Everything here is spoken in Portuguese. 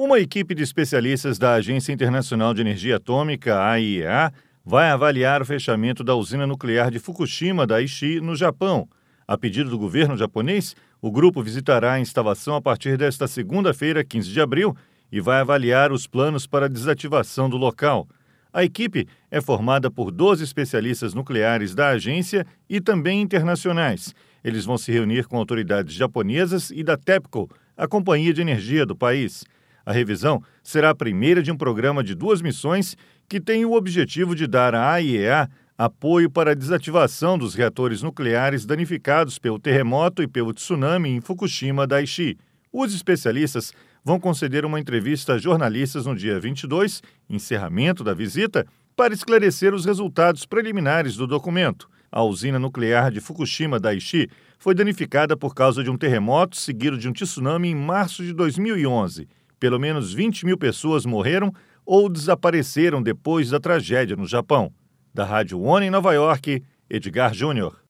Uma equipe de especialistas da Agência Internacional de Energia Atômica, AIEA, vai avaliar o fechamento da usina nuclear de Fukushima, Daiichi, no Japão. A pedido do governo japonês, o grupo visitará a instalação a partir desta segunda-feira, 15 de abril, e vai avaliar os planos para a desativação do local. A equipe é formada por 12 especialistas nucleares da agência e também internacionais. Eles vão se reunir com autoridades japonesas e da TEPCO, a companhia de energia do país. A revisão será a primeira de um programa de 2 missões que tem o objetivo de dar à AIEA apoio para a desativação dos reatores nucleares danificados pelo terremoto e pelo tsunami em Fukushima, Daiichi. Os especialistas vão conceder uma entrevista a jornalistas no dia 22, encerramento da visita, para esclarecer os resultados preliminares do documento. A usina nuclear de Fukushima, Daiichi, foi danificada por causa de um terremoto seguido de um tsunami em março de 2011. Pelo menos 20 mil pessoas morreram ou desapareceram depois da tragédia no Japão. Da Rádio ONU em Nova York, Edgar Júnior.